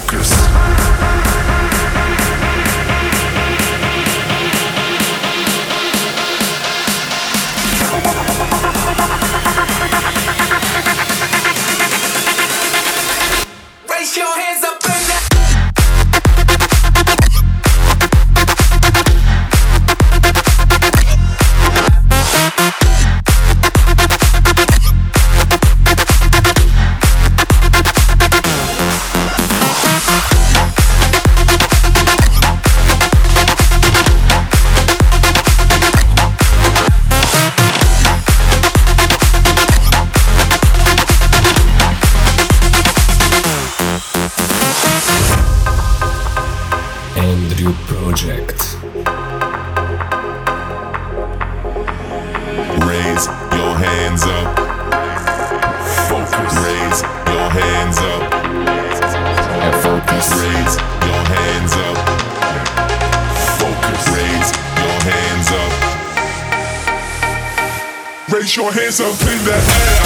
Raise your hands up in the air.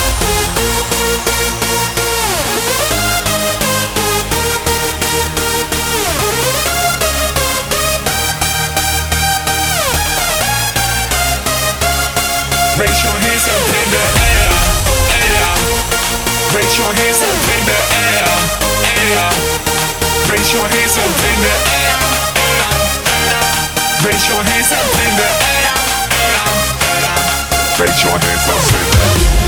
Raise your hands up in the air, air. Raise your hands up in the air, air. Raise your hands up in the air, air. Raise your hands up in the air, air. Raise your hands up in the air.